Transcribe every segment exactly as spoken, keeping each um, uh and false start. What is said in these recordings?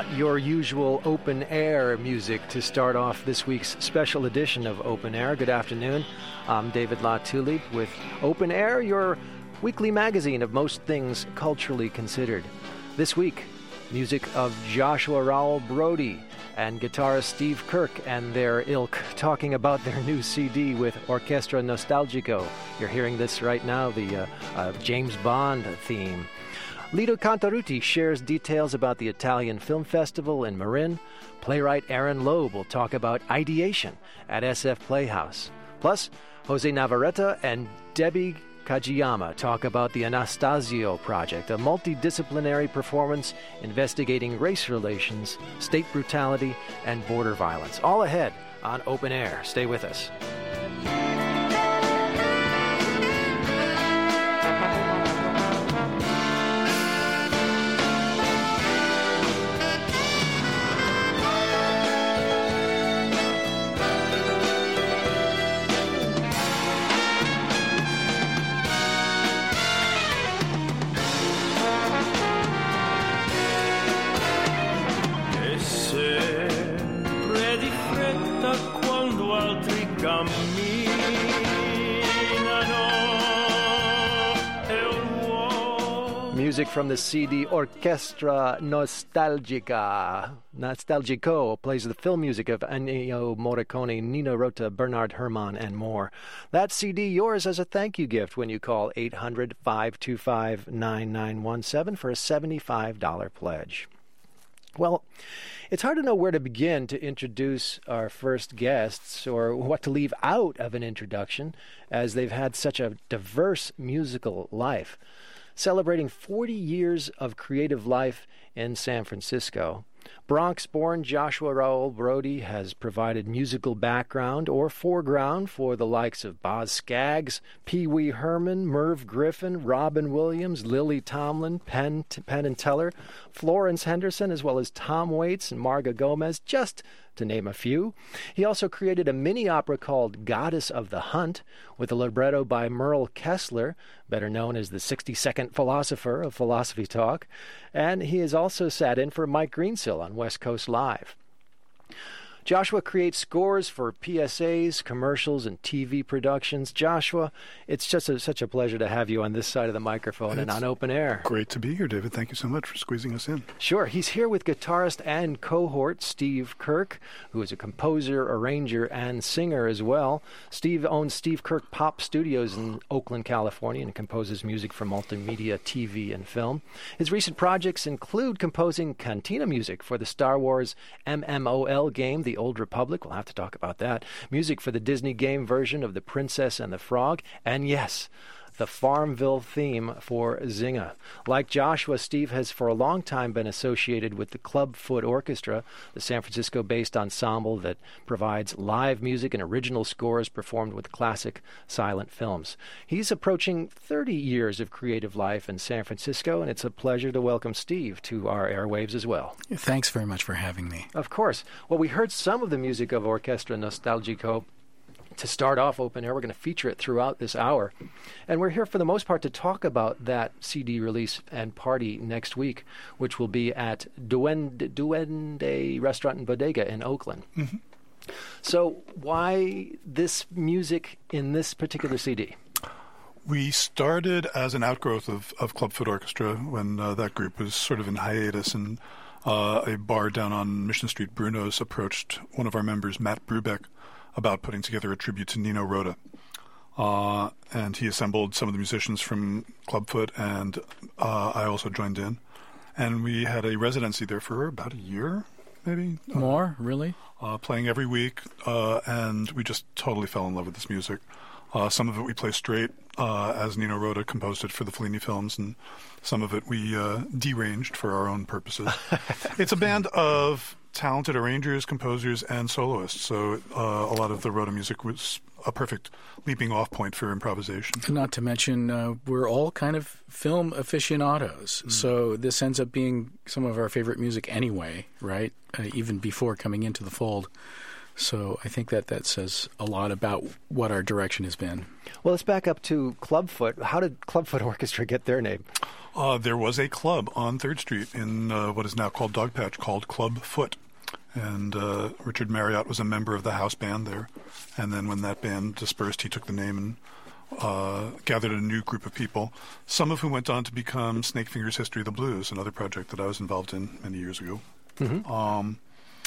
not your usual open air music to start off this week's special edition of Open Air. Good afternoon. I'm David LaTulip with Open Air, your weekly magazine of most things culturally considered. This week, music of Joshua Raoul Brody and guitarist Steve Kirk and their ilk talking about their new C D with Orchestra Nostalgico. You're hearing this right now, the uh, uh, James Bond theme. Lido Cantarutti shares details about the Italian Film Festival in Marin. Playwright Aaron Loeb will talk about ideation at S F Playhouse. Plus, Jose Navarrete and Debbie Kajiyama talk about the Anastasio Project, a multidisciplinary performance investigating race relations, state brutality, and border violence. All ahead on Open Air. Stay with us. Music from the C D Orchestra Nostalgica. Nostalgico plays the film music of Ennio Morricone, Nino Rota, Bernard Herrmann, and more. That C D yours as a thank you gift when you call eight hundred, five two five, nine nine one seven for a seventy-five dollars pledge. Well, it's hard to know where to begin to introduce our first guests or what to leave out of an introduction, as they've had such a diverse musical life. Celebrating forty years of creative life in San Francisco, Bronx-born Joshua Raoul Brody has provided musical background or foreground for the likes of Boz Scaggs, Pee Wee Herman, Merv Griffin, Robin Williams, Lily Tomlin, Penn, Penn and Teller, Florence Henderson, as well as Tom Waits and Marga Gomez, just to name a few. He also created a mini-opera called Goddess of the Hunt, with a libretto by Merle Kessler, better known as the sixty-second philosopher of Philosophy Talk, and he has also sat in for Mike Greensill on West Coast Live. Joshua creates scores for P S As, commercials, and T V productions. Joshua, it's just a, such a pleasure to have you on this side of the microphone it's and on Open Air. Great to be here, David. Thank you so much for squeezing us in. Sure. He's here with guitarist and cohort Steve Kirk, who is a composer, arranger, and singer as well. Steve owns Steve Kirk Pop Studios in Oakland, California, and composes music for multimedia, T V, and film. His recent projects include composing cantina music for the Star Wars M M O L game, The Old Republic. We'll have to talk about that. Music for the Disney game version of The Princess and the Frog. And yes, the Farmville theme for Zynga. Like Joshua, Steve has for a long time been associated with the Clubfoot Orchestra, the San Francisco-based ensemble that provides live music and original scores performed with classic silent films. He's approaching thirty years of creative life in San Francisco, and it's a pleasure to welcome Steve to our airwaves as well. Thanks very much for having me. Of course. Well, we heard some of the music of Orchestra Nostalgico to start off Open Air. We're going to feature it throughout this hour. And we're here for the most part to talk about that C D release and party next week, which will be at Duende, Duende Restaurant and Bodega in Oakland. Mm-hmm. So why this music in this particular C D? We started as an outgrowth of, of Clubfoot Orchestra when uh, that group was sort of in hiatus, and uh, a bar down on Mission Street, Bruno's, approached one of our members, Matt Brubeck, about putting together a tribute to Nino Rota. Uh, and he assembled some of the musicians from Clubfoot, and uh, I also joined in. And we had a residency there for about a year, maybe. More, uh, really? Uh, playing every week, uh, and we just totally fell in love with this music. Uh, some of it we play straight, uh, as Nino Rota composed it for the Fellini films, and some of it we uh, deranged for our own purposes. It's a band of talented arrangers, composers, and soloists. So uh, a lot of the Rota music was a perfect leaping off point for improvisation. Not to mention, uh, we're all kind of film aficionados. Mm. So this ends up being some of our favorite music anyway, right? Uh, even before coming into the fold. So I think that that says a lot about what our direction has been. Well, let's back up to Clubfoot. How did Clubfoot Orchestra get their name? Uh, there was a club on third Street in uh, what is now called Dogpatch called Clubfoot. And uh, Richard Marriott was a member of the house band there. And then when that band dispersed, he took the name and uh, gathered a new group of people, some of whom went on to become Snake Fingers History of the Blues, another project that I was involved in many years ago. Mm-hmm. Um,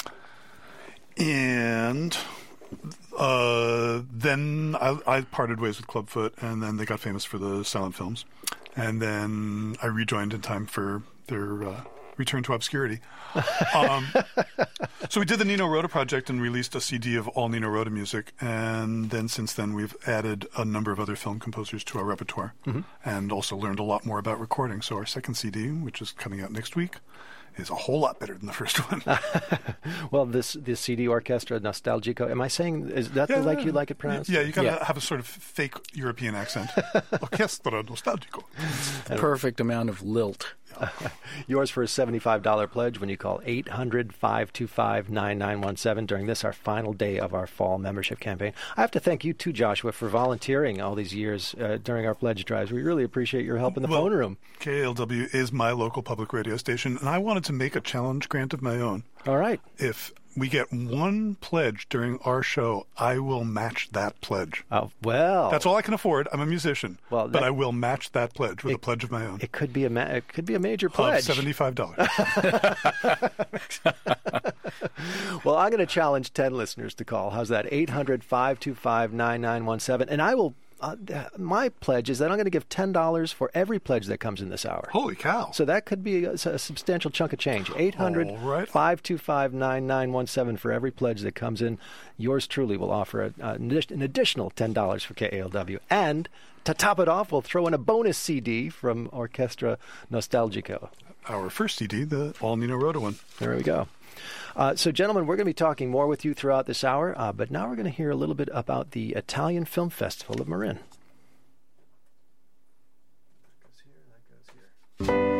and uh, then I, I parted ways with Clubfoot, and then they got famous for the silent films. And then I rejoined in time for their uh, return to obscurity. Um, so we did the Nino Rota project and released a C D of all Nino Rota music. And then since then, we've added a number of other film composers to our repertoire, mm-hmm. and also learned a lot more about recording. So our second C D, which is coming out next week, is a whole lot better than the first one. Well, this this C D Orchestra Nostalgico, am I saying, is that yeah, the like you like it pronounced? Yeah, you got to yeah. have a sort of fake European accent. Orchestra Nostalgico. The perfect amount of lilt. Yours for a seventy-five dollars pledge when you call eight hundred, five two five, nine nine one seven during this, our final day of our fall membership campaign. I have to thank you too, Joshua, for volunteering all these years uh, during our pledge drives. We really appreciate your help in the well, phone room. K A L W is my local public radio station, and I wanted to make a challenge grant of my own. All right. If we get one pledge during our show, I will match that pledge. Oh, well. That's all I can afford. I'm a musician. Well, that, but I will match that pledge with it, a pledge of my own. It could be a ma- it could be a major pledge. Of seventy-five dollars. Well, I'm going to challenge ten listeners to call. How's that? eight hundred, five two five, nine nine one seven. And I will Uh, my pledge is that I'm going to give ten dollars for every pledge that comes in this hour. Holy cow. So that could be a, a substantial chunk of change. eight hundred, five two five, nine nine one seven for every pledge that comes in. Yours truly will offer a, a, an additional ten dollars for K A L W. And to top it off, we'll throw in a bonus C D from Orchestra Nostalgico. Our first C D, the All Nino Rota one. There we go. Uh, so, gentlemen, we're going to be talking more with you throughout this hour, uh, but now we're going to hear a little bit about the Italian Film Festival of Marin. That goes here, that goes here.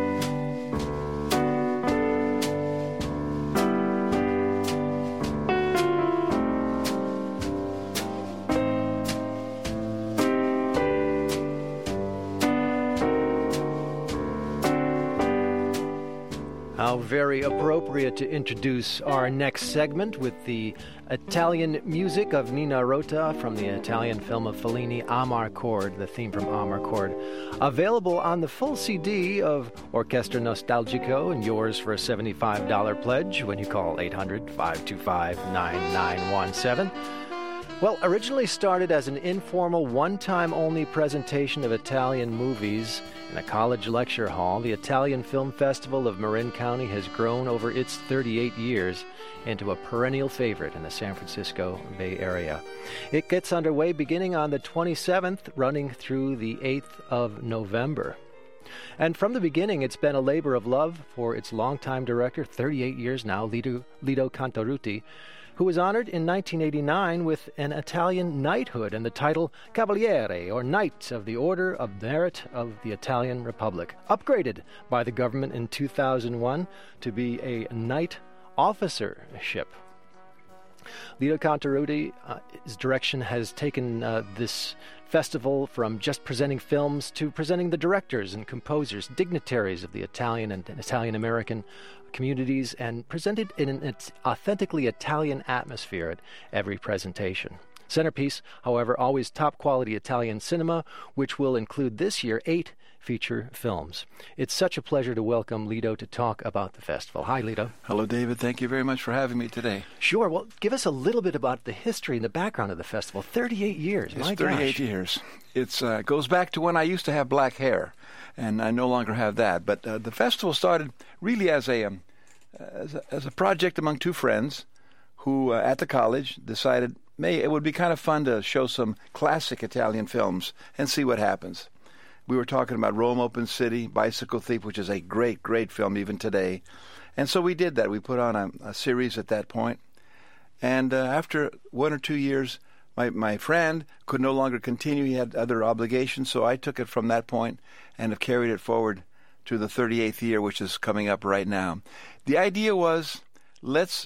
How very appropriate to introduce our next segment with the Italian music of Nino Rota from the Italian film of Fellini, Amarcord, the theme from Amarcord. Available on the full C D of Orchestra Nostalgico and yours for a seventy-five dollars pledge when you call eight hundred, five two five, nine nine one seven. Well, originally started as an informal, one-time-only presentation of Italian movies in a college lecture hall, the Italian Film Festival of Marin County has grown over its thirty-eight years into a perennial favorite in the San Francisco Bay Area. It gets underway beginning on the twenty-seventh, running through the eighth of November. And from the beginning, it's been a labor of love for its longtime director, thirty-eight years now, Lido, Lido Cantarutti, who was honored in nineteen eighty-nine with an Italian knighthood and the title Cavaliere, or Knight of the Order of Merit of the Italian Republic, upgraded by the government in two thousand one to be a knight officership. Lido Cantarutti's uh, direction has taken uh, this festival from just presenting films to presenting the directors and composers, dignitaries of the Italian and Italian-American communities, and presented in an authentically Italian atmosphere at every presentation. Centerpiece, however, always top-quality Italian cinema, which will include this year eight feature films. It's such a pleasure to welcome Lido to talk about the festival. Hi, Lido. Hello, David. Thank you very much for having me today. Sure. Well, give us a little bit about the history and the background of the festival. thirty-eight years. It's My thirty-eight gosh. years. It uh, goes back to when I used to have black hair, and I no longer have that. But uh, the festival started really as a, um, as a as a project among two friends who, uh, at the college, decided, May, it would be kind of fun to show some classic Italian films and see what happens. We were talking about Rome Open City, Bicycle Thief, which is a great, great film even today. And so we did that. We put on a, a series at that point. And uh, after one or two years, my, my friend could no longer continue. He had other obligations, so I took it from that point and have carried it forward to the thirty-eighth year, which is coming up right now. The idea was, let's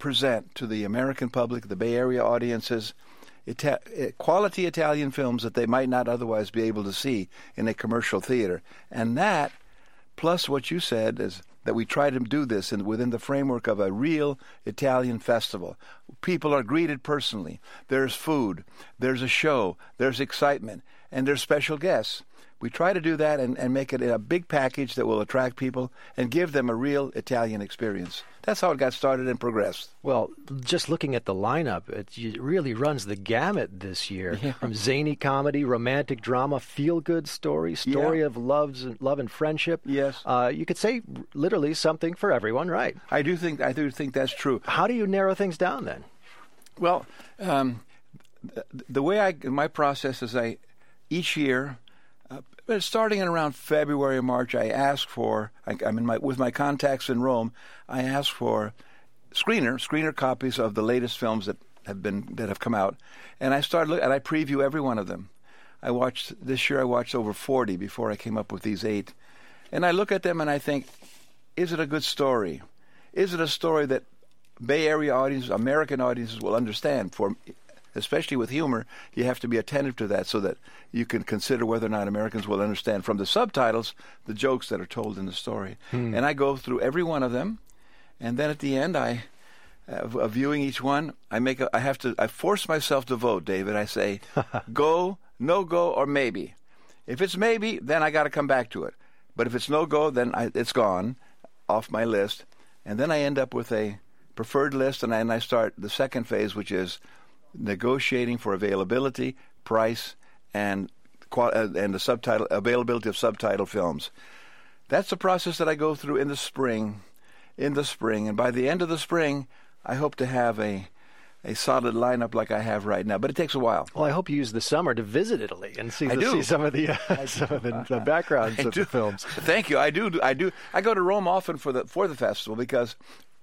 present to the American public, the Bay Area audiences, Ita- quality Italian films that they might not otherwise be able to see in a commercial theater. And that, plus what you said, is that we try to do this in, within the framework of a real Italian festival. People are greeted personally. There's food, there's a show, there's excitement, and there's special guests. We try to do that and, and make it in a big package that will attract people and give them a real Italian experience. That's how it got started and progressed. Well, just looking at the lineup, it really runs the gamut this year. Yeah. From zany comedy, romantic drama, feel-good story, story yeah. of loves and, love and friendship. Yes. Uh, you could say literally something for everyone, right? I do think I do think that's true. How do you narrow things down then? Well, um, the, the way I my process is I each year. But starting in around February or March, I ask for, I, I'm in my, with my contacts in Rome, I ask for screener, screener copies of the latest films that have been, that have come out. And I start look, and I preview every one of them. I watched, this year I watched over forty before I came up with these eight. And I look at them and I think, is it a good story? Is it a story that Bay Area audiences, American audiences will understand? For especially with humor, you have to be attentive to that so that you can consider whether or not Americans will understand from the subtitles the jokes that are told in the story. Hmm. And I go through every one of them, and then at the end, I, uh, of viewing each one, I make a, I have to, I force myself to vote, David. I say, go, no go, or maybe. If it's maybe, then I got to come back to it. But if it's no go, then I, it's gone off my list. And then I end up with a preferred list, and I, and I start the second phase, which is negotiating for availability, price, and and the subtitle availability of subtitle films. That's the process that I go through in the spring, in the spring, and by the end of the spring, I hope to have a a solid lineup like I have right now. But it takes a while. Well, I hope you use the summer to visit Italy and see, I the, do. see some of the uh, some of the, the backgrounds I of do. the films. Thank you. I do. I do. I go to Rome often for the for the festival because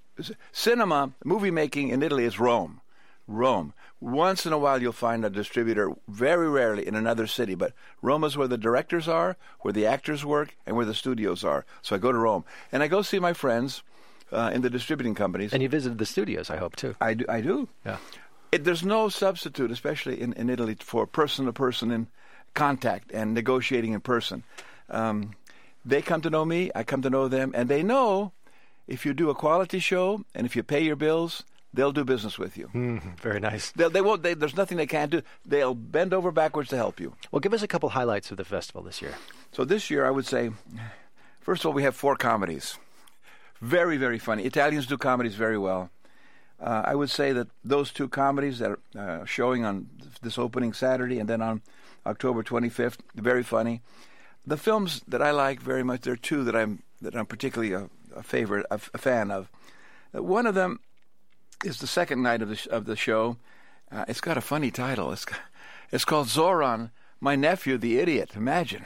cinema, movie making in Italy is Rome. Rome. Once in a while you'll find a distributor, very rarely in another city, but Rome is where the directors are, where the actors work, and where the studios are. So I go to Rome. And I go see my friends uh, in the distributing companies. And you visited the studios, I hope, too. I do. I do. Yeah. It, there's no substitute, especially in, in Italy, for person-to-person in contact and negotiating in person. Um, they come to know me, I come to know them, and they know if you do a quality show and if you pay your bills, they'll do business with you. Mm, very nice. They'll, they won't. They, there's nothing they can't do. They'll bend over backwards to help you. Well, give us a couple highlights of the festival this year. So this year, I would say, first of all, we have four comedies. Very, very funny. Italians do comedies very well. Uh, I would say that those two comedies that are uh, showing on this opening Saturday and then on October twenty-fifth, very funny. The films that I like very much, there are two that I'm that I'm particularly a, a favorite, a, a fan of. Uh, one of them is the second night of the sh- of the show. Uh, it's got a funny title. It's it's called Zoran, My Nephew the Idiot. Imagine.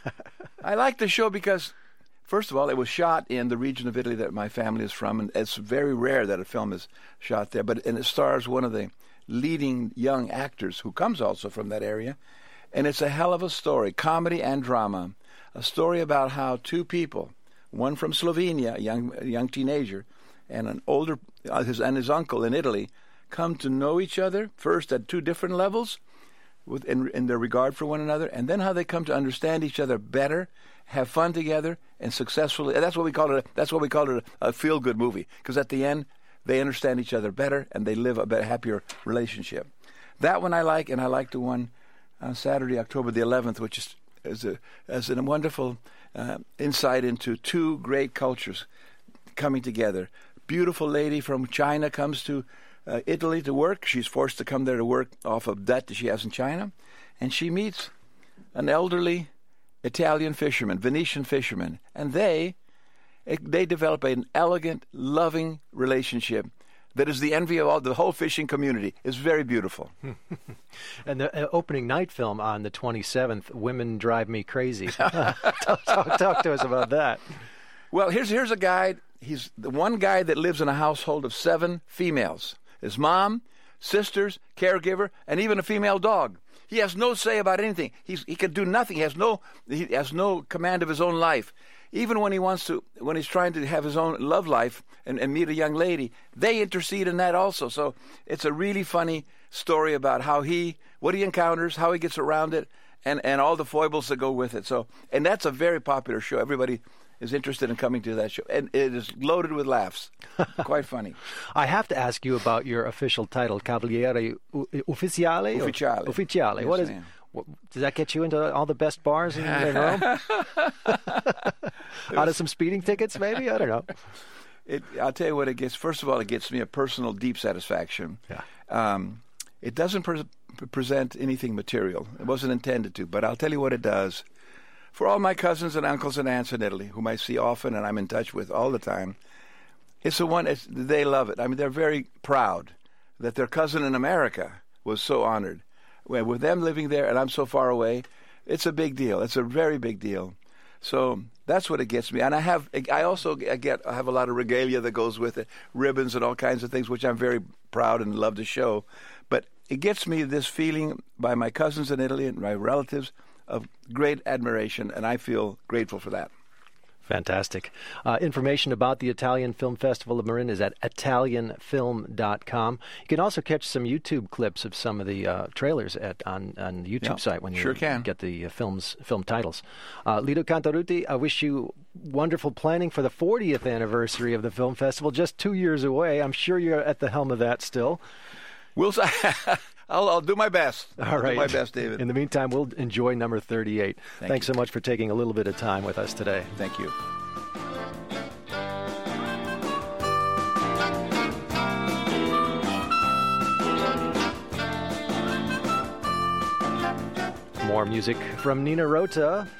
I like the show because, first of all, it was shot in the region of Italy that my family is from, and it's very rare that a film is shot there. But and it stars one of the leading young actors who comes also from that area, and it's a hell of a story, comedy and drama. A story about how two people, one from Slovenia, a young a young teenager, and an older uh, his and his uncle in Italy, come to know each other first at two different levels, with in, in their regard for one another, and then how they come to understand each other better, have fun together, and successfully. And that's what we call it. That's what we call it a, a feel-good movie, because at the end they understand each other better and they live a better, happier relationship. That one I like, and I like the one on Saturday, October the eleventh, which is is a as a wonderful uh, insight into two great cultures coming together. Beautiful lady from China comes to uh, Italy to work. She's forced to come there to work off of debt that she has in China. And she meets an elderly Italian fisherman, Venetian fisherman. And they they develop an elegant, loving relationship that is the envy of all the whole fishing community. It's very beautiful. And the uh, opening night film on the twenty-seventh, Women Drive Me Crazy. talk, talk, talk to us about that. Well, here's here's a guy. He's the one guy that lives in a household of seven females. His mom, sisters, caregiver, and even a female dog. He has no say about anything. He's, he can do nothing. He has no he has no command of his own life. even when he wants to, when he's trying to have his own love life and, and meet a young lady, they intercede in that also. So it's a really funny story about how he, what he encounters, how he gets around it, and, and all the foibles that go with it. So, and that's a very popular show. Everybody is interested in coming to that show, and it is loaded with laughs. Quite funny. I have to ask you about your official title, Cavaliere Ufficiale? Ufficiale. Ufficiale. Yes, what is? What, does that get you into all the best bars in, in Rome? Out of some speeding tickets, maybe? I don't know. It, I'll tell you what it gets. First of all, it gets me a personal, deep satisfaction. Yeah. Um, it doesn't pre- present anything material. It wasn't intended to, but I'll tell you what it does. For all my cousins and uncles and aunts in Italy, whom I see often and I'm in touch with all the time, it's the one, it's, they love it. I mean, they're very proud that their cousin in America was so honored. With them living there and I'm so far away, it's a big deal. It's a very big deal. So that's what it gets me. And I have, I also get, I have a lot of regalia that goes with it, ribbons and all kinds of things, which I'm very proud and love to show. But it gets me this feeling by my cousins in Italy and my relatives of great admiration, and I feel grateful for that. Fantastic. Uh, information about the Italian Film Festival of Marin is at italian film dot com. You can also catch some YouTube clips of some of the uh, trailers at on, on the YouTube yeah, site when you sure can. get the uh, films film titles. Uh, Lido Cantarutti, I wish you wonderful planning for the fortieth anniversary of the film festival, just two years away. I'm sure you're at the helm of that still. We'll I'll, I'll do my best. All I'll right. do my best, David. In the meantime, we'll enjoy number thirty-eight. Thank Thanks you. so much for taking a little bit of time with us today. Thank you. More music from Nino Rota,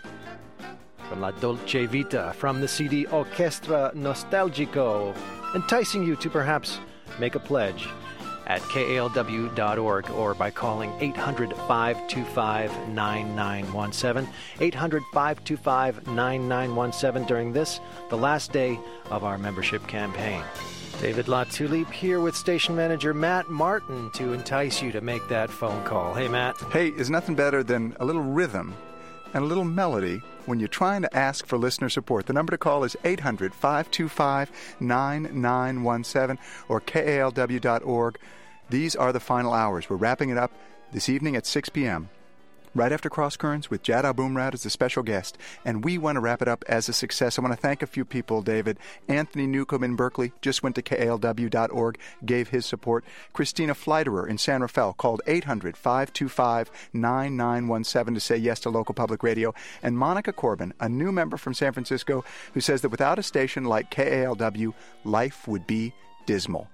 from La Dolce Vita, from the C D Orchestra Nostalgico, enticing you to perhaps make a pledge at K A L W dot org or by calling eight hundred, five two five, nine nine one seven, eight hundred, five two five, nine nine one seven during this, the last day of our membership campaign. David Latulippe here with station manager Matt Martin to entice you to make that phone call. Hey, Matt. Hey, is nothing better than a little rhythm and a little melody when you're trying to ask for listener support. The number to call is eight hundred, five two five, nine nine one seven or K A L W dot org. These are the final hours. We're wrapping it up this evening at six p.m. right after Cross Currents with Jad Abumrad as the special guest. And we want to wrap it up as a success. I want to thank a few people, David. Anthony Newcomb in Berkeley just went to K A L W dot org, gave his support. Christina Fleiterer in San Rafael called eight hundred, five two five, nine nine one seven to say yes to local public radio. And Monica Corbin, a new member from San Francisco, who says that without a station like K A L W, life would be dismal.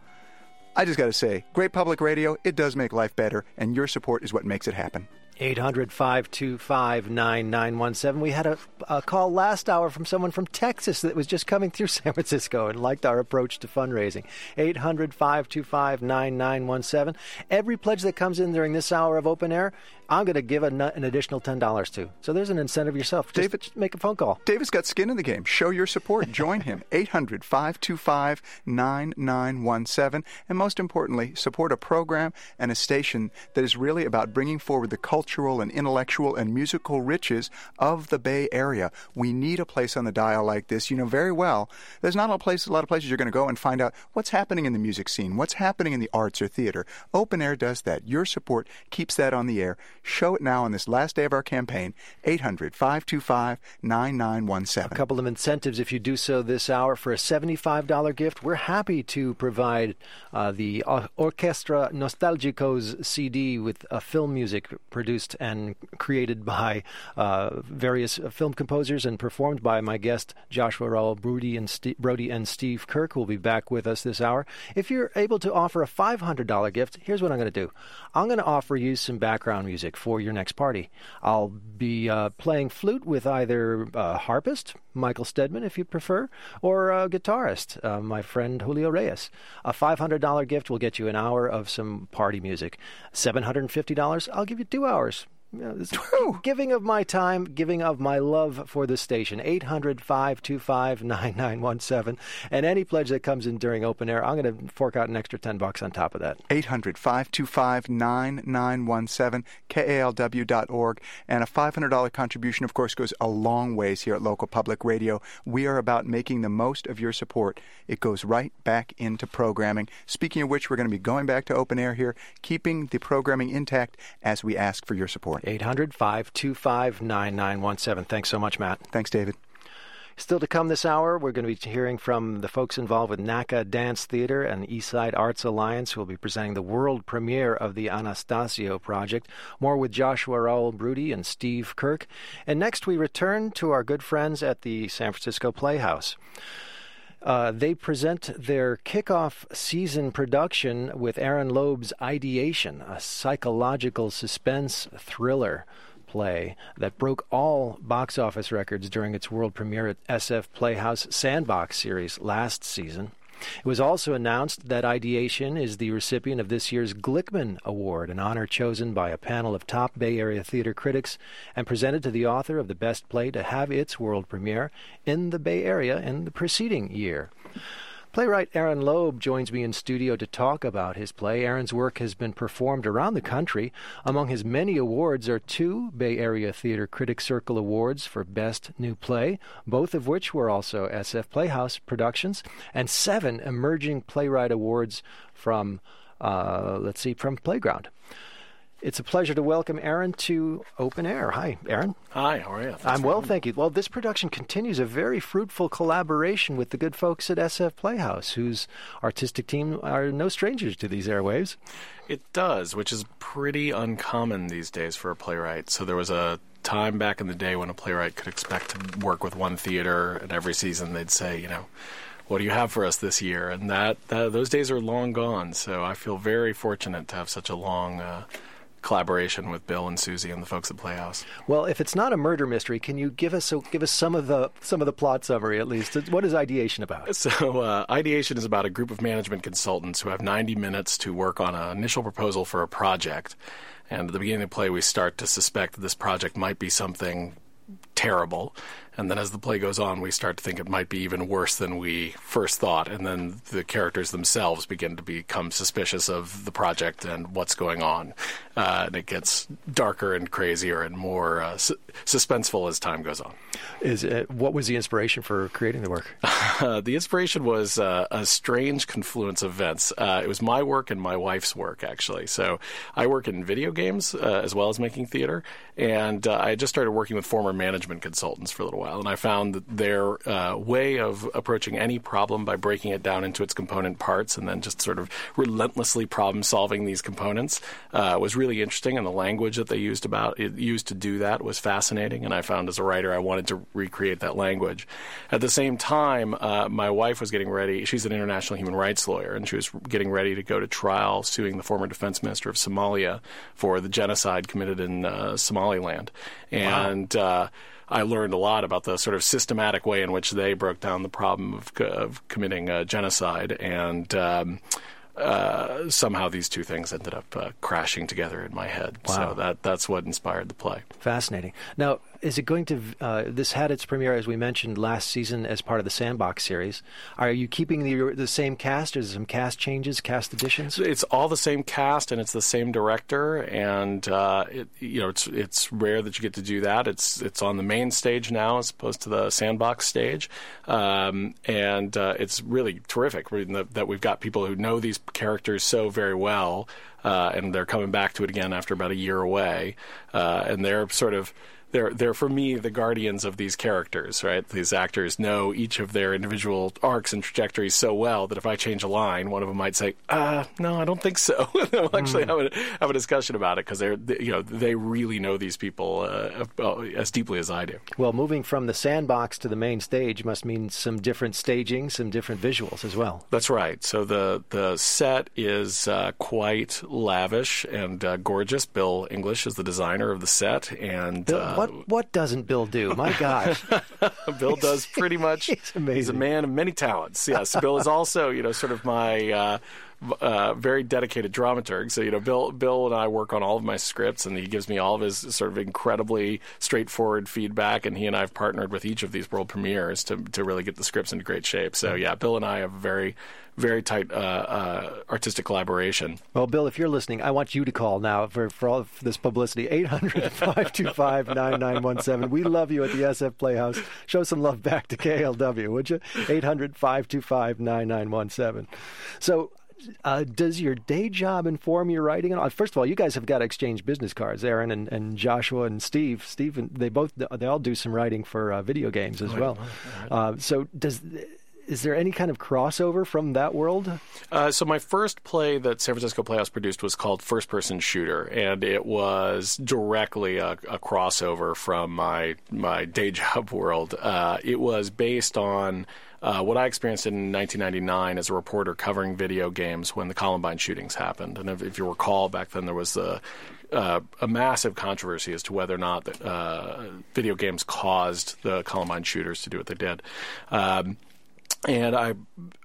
I just got to say, great public radio, it does make life better, and your support is what makes it happen. eight hundred, five two five, nine nine one seven. We had a, a call last hour from someone from Texas that was just coming through San Francisco and liked our approach to fundraising. eight hundred, five two five, nine nine one seven. Every pledge that comes in during this hour of open air, I'm going to give a, an additional ten dollars to. So there's an incentive yourself. Just David, make a phone call. David's got skin in the game. Show your support. Join him. eight hundred, five two five, nine nine one seven. And most importantly, support a program and a station that is really about bringing forward the cultural and intellectual and musical riches of the Bay Area. We need a place on the dial like this. You know very well, there's not a, place, a lot of places you're going to go and find out what's happening in the music scene, what's happening in the arts or theater. Open Air does that. Your support keeps that on the air. Show it now on this last day of our campaign. eight hundred, five two five, nine nine one seven. A couple of incentives if you do so this hour. For a seventy-five dollars gift, we're happy to provide uh, the Or- Orchestra Nostalgico's C D with uh, film music produced and created by uh, various film composers and performed by my guest Joshua Raul Brody and, St- Brody and Steve Kirk, who will be back with us this hour. If you're able to offer a five hundred dollars gift, here's what I'm going to do. I'm going to offer you some background music for your next party. I'll be uh, playing flute with either a harpist, Michael Stedman if you prefer, or a guitarist, uh, my friend Julio Reyes. A five hundred dollars gift will get you an hour of some party music. seven hundred fifty dollars, I'll give you two hours. you know, this giving of my time, giving of my love for the station. eight hundred, five two five, nine nine one seven. And any pledge that comes in during open air, I'm going to fork out an extra ten bucks on top of that. eight hundred, five two five, nine nine one seven, K A L W dot org. And a five hundred dollars contribution, of course, goes a long ways here at Local Public Radio. We are about making the most of your support. It goes right back into programming. Speaking of which, we're going to be going back to open air here, keeping the programming intact as we ask for your support. eight hundred, five two five, nine nine one seven. Thanks so much, Matt. Thanks, David. Still to come this hour, we're going to be hearing from the folks involved with N A C A Dance Theater and Eastside Arts Alliance, who will be presenting the world premiere of the Anastasio project. More with Joshua Raoul Brudi and Steve Kirk. And next we return to our good friends at the San Francisco Playhouse. Uh, they present their kickoff season production with Aaron Loeb's Ideation, a psychological suspense thriller play that broke all box office records during its world premiere at S F Playhouse Sandbox series last season. It was also announced that Ideation is the recipient of this year's Glickman Award, an honor chosen by a panel of top Bay Area theater critics and presented to the author of the best play to have its world premiere in the Bay Area in the preceding year. Playwright Aaron Loeb joins me in studio to talk about his play. Aaron's work has been performed around the country. Among his many awards are two Bay Area Theater Critics Circle Awards for Best New Play, both of which were also S F Playhouse productions, and seven Emerging Playwright Awards from, uh, let's see, from Playground. It's a pleasure to welcome Aaron to Open Air. Hi, Aaron. Hi, how are you? Thanks I'm well, thank you. Well, this production continues a very fruitful collaboration with the good folks at S F Playhouse, whose artistic team are no strangers to these airwaves. It does, which is pretty uncommon these days for a playwright. So there was a time back in the day when a playwright could expect to work with one theater, and every season they'd say, you know, what do you have for us this year? And that, that those days are long gone. So I feel very fortunate to have such a long uh, collaboration with Bill and Susie and the folks at Playhouse. Well, if it's not a murder mystery, can you give us a, give us some of the some of the plot summary at least? What is Ideation about? So, uh, Ideation is about a group of management consultants who have ninety minutes to work on an initial proposal for a project. And at the beginning of the play, we start to suspect that this project might be something terrible. And then as the play goes on, we start to think it might be even worse than we first thought. And then the characters themselves begin to become suspicious of the project and what's going on. Uh, and it gets darker and crazier and more uh, su- suspenseful as time goes on. Is it, what was the inspiration for creating the work? Uh, the inspiration was uh, a strange confluence of events. Uh, it was my work and my wife's work, actually. So I work in video games uh, as well as making theater. And uh, I had just started working with former management consultants for a little while. And I found that their uh, way of approaching any problem by breaking it down into its component parts and then just sort of relentlessly problem-solving these components uh, was really interesting. And the language that they used about it, used to do that was fascinating. And I found as a writer I wanted to recreate that language. At the same time, uh, my wife was getting ready. She's an international human rights lawyer, and she was getting ready to go to trial suing the former defense minister of Somalia for the genocide committed in uh, Somaliland. And wow. uh, I learned a lot about the sort of systematic way in which they broke down the problem of, of committing uh, genocide, and um, uh, somehow these two things ended up uh, crashing together in my head. Wow. So that that's what inspired the play. Fascinating. Now, is it going to, uh, this had its premiere, as we mentioned, last season as part of the Sandbox series. Are you keeping the the same cast? Is there some cast changes, cast additions? It's all the same cast, and it's the same director, and uh, it, you know, it's it's rare that you get to do that. It's it's on the main stage now as opposed to the Sandbox stage, um, and uh, it's really terrific that we've got people who know these characters so very well, uh, and they're coming back to it again after about a year away, uh, and they're sort of They're, they're, for me, the guardians of these characters, right? These actors know each of their individual arcs and trajectories so well that if I change a line, one of them might say, uh, no, I don't think so. And we'll actually mm. have, a, have a discussion about it because they're, they, you know, they really know these people uh, as deeply as I do. Well, moving from the Sandbox to the main stage must mean some different staging, some different visuals as well. That's right. So the, the set is uh, quite lavish and uh, gorgeous. Bill English is the designer of the set. And Bill, uh, What what doesn't Bill do? My gosh. Bill does pretty much. He's amazing. He's a man of many talents. Yes, Bill is also, you know, sort of my uh, uh, very dedicated dramaturg. So, you know, Bill Bill and I work on all of my scripts, and he gives me all of his sort of incredibly straightforward feedback, and he and I have partnered with each of these world premieres to to really get the scripts into great shape. So, yeah, Bill and I have a very, very tight uh, uh, artistic collaboration. Well, Bill, if you're listening, I want you to call now for, for all of this publicity, eight hundred, five two five, nine nine one seven. We love you at the S F Playhouse. Show some love back to K L W, would you? eight hundred, five two five, nine nine one seven. So, uh, does your day job inform your writing? First of all, you guys have got to exchange business cards, Aaron and, and Joshua and Steve. Steve, they both, they all do some writing for uh, video games as well. Uh, so does... Is there any kind of crossover from that world? Uh, so my first play that San Francisco Playhouse produced was called First Person Shooter, and it was directly a, a crossover from my my day job world. Uh, it was based on uh, what I experienced in nineteen ninety-nine as a reporter covering video games when the Columbine shootings happened. And if, if you recall, back then there was a Uh, a massive controversy as to whether or not that, uh, video games caused the Columbine shooters to do what they did. Um, And I,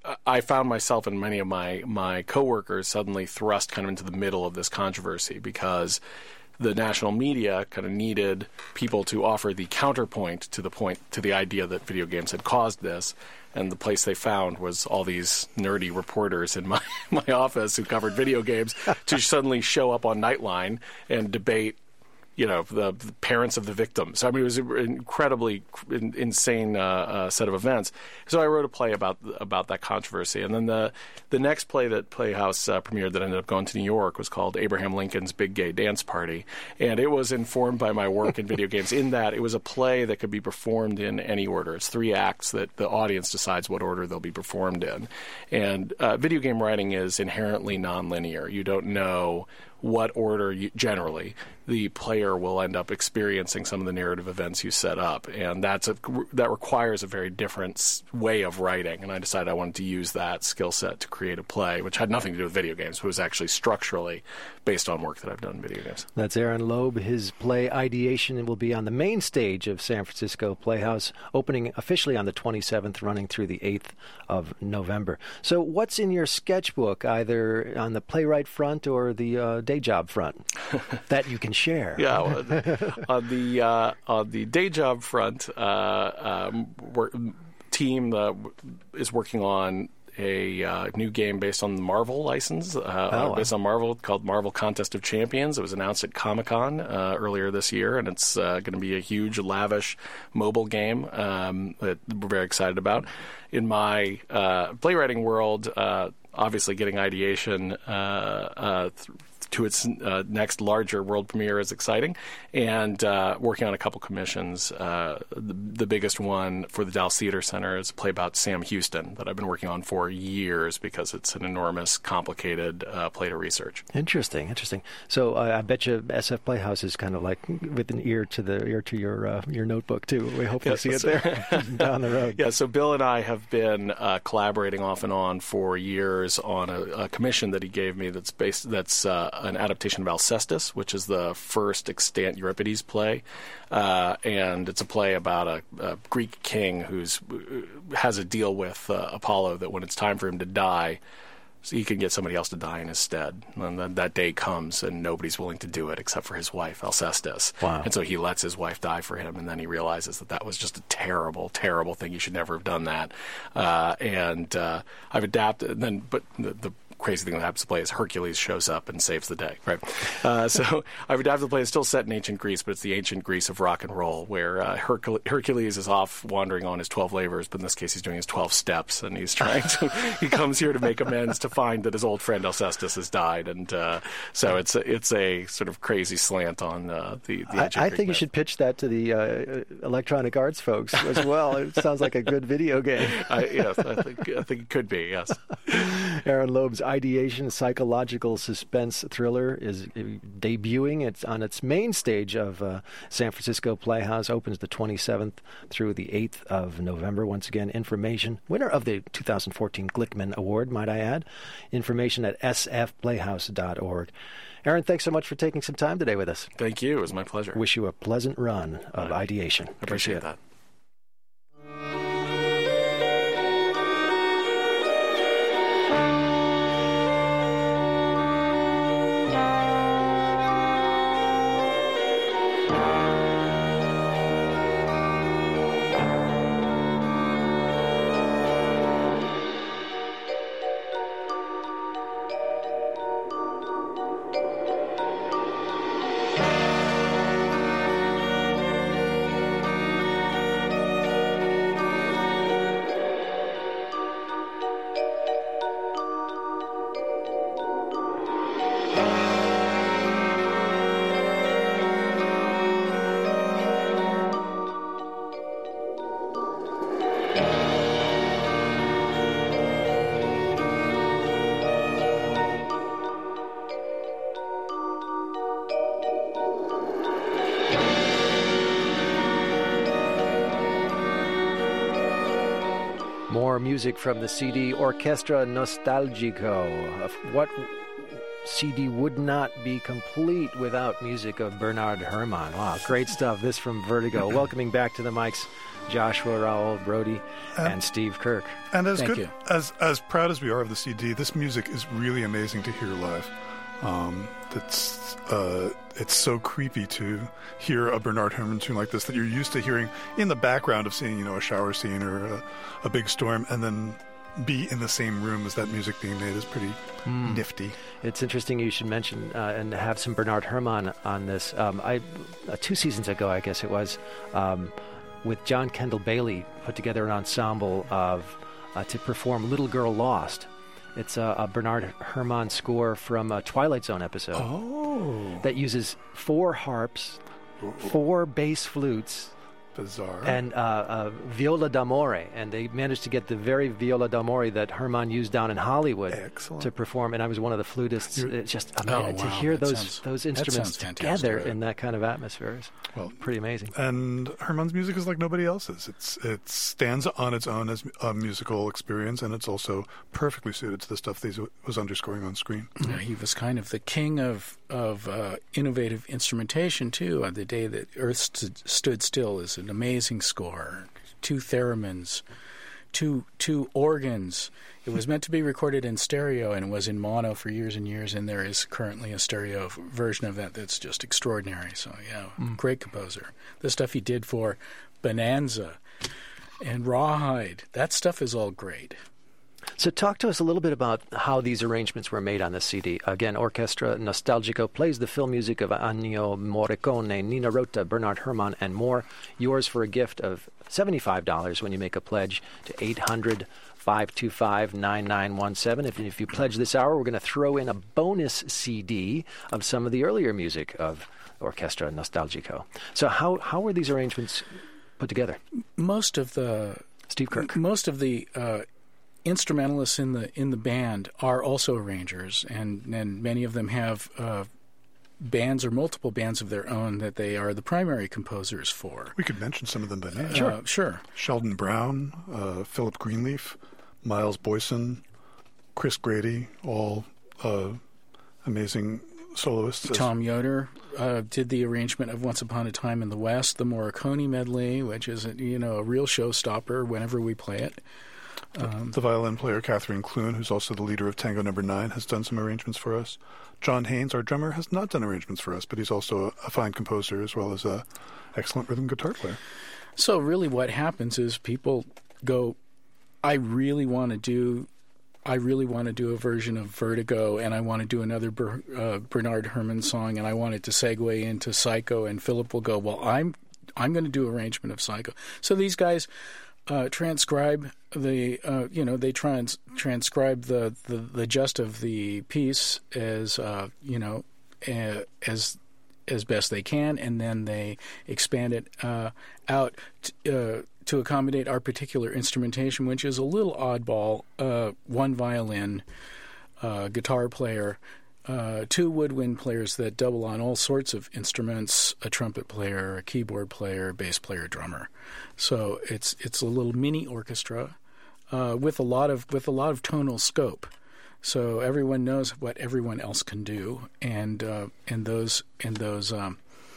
I found myself and many of my, my coworkers suddenly thrust kind of into the middle of this controversy because the national media kind of needed people to offer the counterpoint to the point to the idea that video games had caused this. And the place they found was all these nerdy reporters in my, my office who covered video games to suddenly show up on Nightline and debate, you know, the, the parents of the victims. I mean, it was an incredibly in, insane uh, uh, set of events. So I wrote a play about about that controversy. And then the the next play that Playhouse uh, premiered that ended up going to New York was called Abraham Lincoln's Big Gay Dance Party. And it was informed by my work in video games in that it was a play that could be performed in any order. It's three acts that the audience decides what order they'll be performed in. And uh, video game writing is inherently nonlinear. You don't know what order you, generally the player will end up experiencing some of the narrative events you set up, and that's a, that requires a very different way of writing. And I decided I wanted to use that skill set to create a play, which had nothing to do with video games, but was actually structurally based on work that I've done in video games. That's Aaron Loeb. His play Ideation will be on the main stage of San Francisco Playhouse, opening officially on the twenty-seventh, running through the eighth of November. So, what's in your sketchbook, either on the playwright front or the uh, day job front, that you can share? Yeah, well, on the uh, on the day job front, uh, um, work, team uh, is working on a uh, new game based on the Marvel license, uh, oh, wow. based on Marvel, called Marvel Contest of Champions. It was announced at Comic-Con uh, earlier this year, and it's uh, going to be a huge, lavish mobile game um, that we're very excited about. In my uh, playwriting world, uh, obviously getting Ideation uh, uh, th- to its uh, next larger world premiere is exciting, and uh, working on a couple commissions. Uh, the, the biggest one for the Dallas Theater Center is a play about Sam Houston that I've been working on for years because it's an enormous, complicated uh, play to research. Interesting, interesting. So uh, I bet you S F Playhouse is kind of like with an ear to the ear to your uh, your notebook too. We hope yes, to see it there down the road. Yeah. So Bill and I have been uh, collaborating off and on for years on a, a commission that he gave me that's based that's. Uh, an adaptation of Alcestis, which is the first extant Euripides play, uh, and it's a play about a, a Greek king who's has a deal with uh, Apollo that when it's time for him to die, so he can get somebody else to die in his stead. And then that day comes, and nobody's willing to do it except for his wife, Alcestis. Wow. And so he lets his wife die for him, and then he realizes that that was just a terrible, terrible thing. He should never have done that. Uh, and uh, I've adapted, and then, but the, the crazy thing that happens to play is Hercules shows up and saves the day, right? Uh, so I've adapted the play. It's still set in ancient Greece, but it's the ancient Greece of rock and roll, where uh, Hercule- Hercules is off wandering on his twelve labors, but in this case he's doing his twelve steps, and he's trying to, he comes here to make amends to find that his old friend Alcestis has died, and uh, so it's a, it's a sort of crazy slant on uh, the, the ancient I, I Greek think you myth. should pitch that to the uh, Electronic Arts folks as well. It sounds like a good video game. I, yes, I think, I think it could be, yes. Aaron Loeb's Ideation, psychological suspense thriller, is debuting. It's on its main stage of uh, San Francisco Playhouse. Opens the twenty-seventh through the eighth of November. Once again, information. Winner of the two thousand fourteen Glickman Award, might I add. Information at s f playhouse dot org. Aaron, thanks so much for taking some time today with us. Thank you. It was my pleasure. Wish you a pleasant run of Right. Ideation. I appreciate that. more music from the C D Orchestra Nostalgico. What C D would not be complete without music of Bernard Herrmann? Wow, great stuff. This from Vertigo. Welcoming back to the mics Joshua Raoul Brody and, and Steve Kirk. And as Thank good you. as as proud as we are of the C D, this music is really amazing to hear live. Um, it's uh, it's so creepy to hear a Bernard Herrmann tune like this that you're used to hearing in the background of seeing, you know, a shower scene or a, a big storm, and then be in the same room as that music being made is pretty mm. nifty. It's interesting you should mention uh, and have some Bernard Herrmann on this. Um, I uh, two seasons ago, I guess it was, um, with John Kendall Bailey, put together an ensemble of uh, to perform Little Girl Lost. It's a, a Bernard Herrmann score from a Twilight Zone episode oh. that uses four harps, four bass flutes, bizarre, and uh, uh, viola d'amore, and they managed to get the very viola d'amore that Herrmann used down in Hollywood Excellent. to perform. And I was one of the flutists. You're, it's just oh, amazing wow, to hear that those sounds, those instruments together right? in that kind of atmosphere. It's well, pretty amazing. And Herrmann's music is like nobody else's. It's it stands on its own as a musical experience, and it's also perfectly suited to the stuff that he was underscoring on screen. Yeah, he was kind of the king of of uh, innovative instrumentation too. On the Day That Earth St- Stood Still is an amazing score. Two theremins, two two organs. It was meant to be recorded in stereo and was in mono for years and years, and there is currently a stereo version of that that's just extraordinary. So, yeah, mm. great composer. The stuff he did for Bonanza and Rawhide, that stuff is all great. So talk to us a little bit about how these arrangements were made on the C D. Again, Orchestra Nostalgico plays the film music of Ennio Morricone, Nino Rota, Bernard Herrmann, and more. Yours for a gift of seventy-five dollars when you make a pledge to eight hundred, five two five, nine nine one seven. If, if you pledge this hour, we're going to throw in a bonus C D of some of the earlier music of Orchestra Nostalgico. So how, how were these arrangements put together? Most of the... Steve Kirk. Most of the... Uh, instrumentalists in the in the band are also arrangers, and, and many of them have uh, bands or multiple bands of their own that they are the primary composers for. We could mention some of them by name. Sure, uh, sure. Sheldon Brown, uh, Philip Greenleaf, Miles Boyson, Chris Grady, all uh, amazing soloists. Tom Yoder uh, did the arrangement of Once Upon a Time in the West, the Morricone medley, which is you know a real showstopper whenever we play it. The, Um, the violin player Catherine Clune, who's also the leader of Tango Number Nine, has done some arrangements for us. John Haynes, our drummer, has not done arrangements for us, but he's also a, a fine composer as well as a excellent rhythm guitar player. So really, what happens is people go, "I really want to do, I really want to do a version of Vertigo, and I want to do another Ber, uh, Bernard Herrmann song, and I want it to segue into Psycho." And Philip will go, "Well, I'm, I'm going to do arrangement of Psycho." So these guys. Uh, transcribe the uh, you know they trans transcribe the, the, the gist of the piece as uh, you know uh, as as best they can, and then they expand it uh, out t- uh, to accommodate our particular instrumentation, which is a little oddball. Uh, one violin, uh, guitar player. Uh, two woodwind players that double on all sorts of instruments, a trumpet player, a keyboard player, bass player, drummer. So it's it's a little mini orchestra uh, with a lot of with a lot of tonal scope. So everyone knows what everyone else can do, and uh, and those and those um,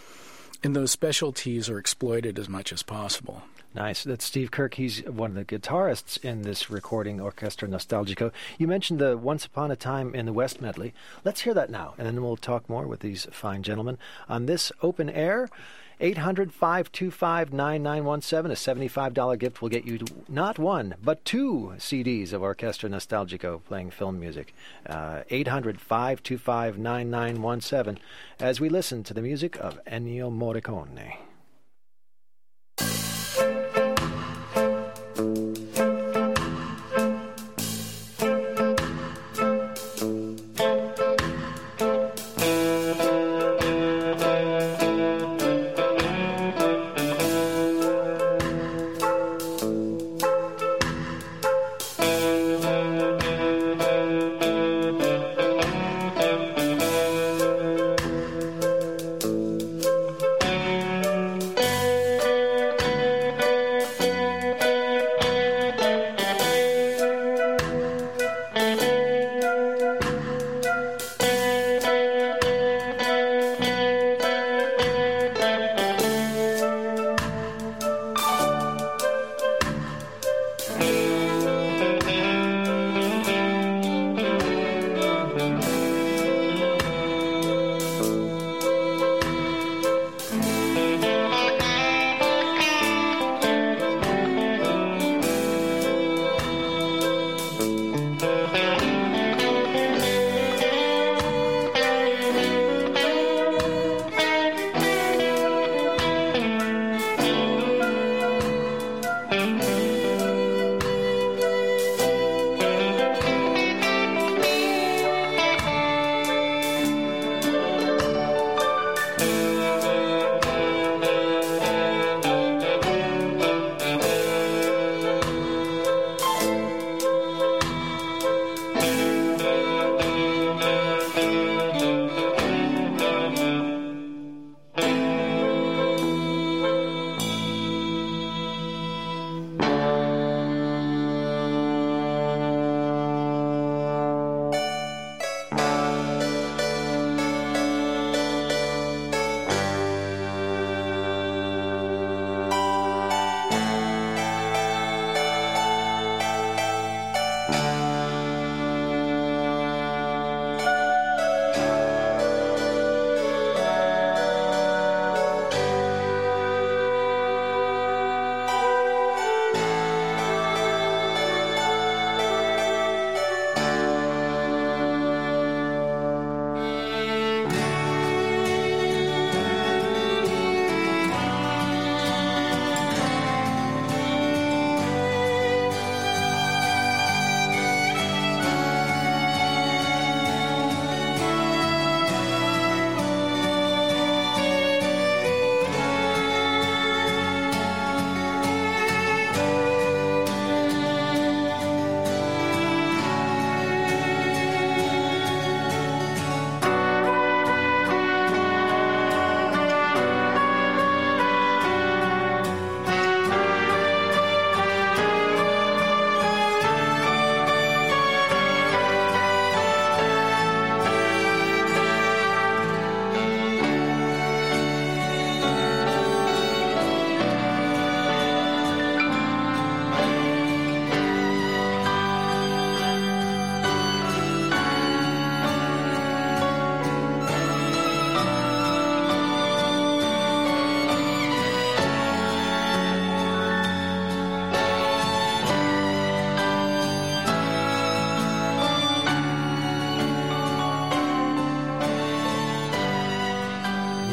and those specialties are exploited as much as possible. Nice. That's Steve Kirk. He's one of the guitarists in this recording, Orchestra Nostalgico. You mentioned the Once Upon a Time in the West medley. Let's hear that now, and then we'll talk more with these fine gentlemen on this open air. eight hundred, five two five, nine nine one seven. A seventy-five dollars gift will get you not one, but two C Ds of Orchestra Nostalgico playing film music. Uh, eight hundred, five two five, nine nine one seven as we listen to the music of Ennio Morricone.